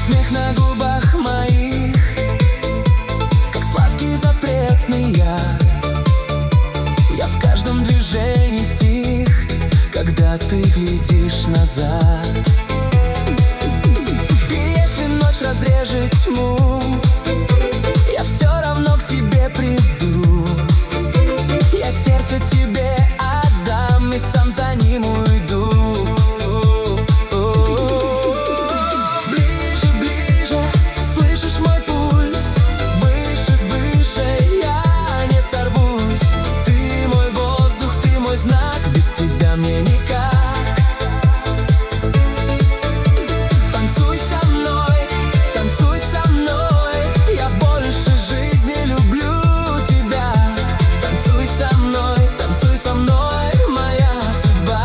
смех на губах моих, как сладкий запретный яд. Я в каждом движении стих, когда ты глядишь назад. И если ночь разрежет тьму, я все равно к тебе приду. Я сердце тебе отдам и сам за ним уйду. Ближе, ближе, слышишь мой пульс? Выше, выше, я не сорвусь. Ты мой воздух, ты мой знак, без тебя мне никак. Танцуй со мной, я больше жизни люблю тебя. Танцуй со мной, моя судьба.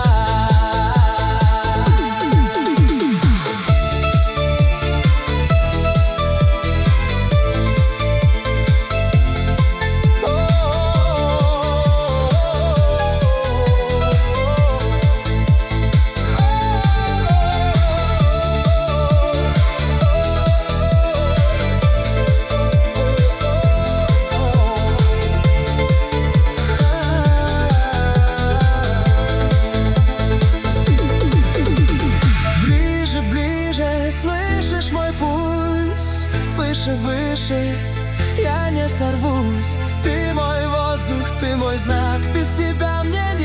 Ближе, ближе, слышишь мой пульс? Выше, выше, я не сорвусь. Ты мой воздух, ты мой знак, без тебя мне не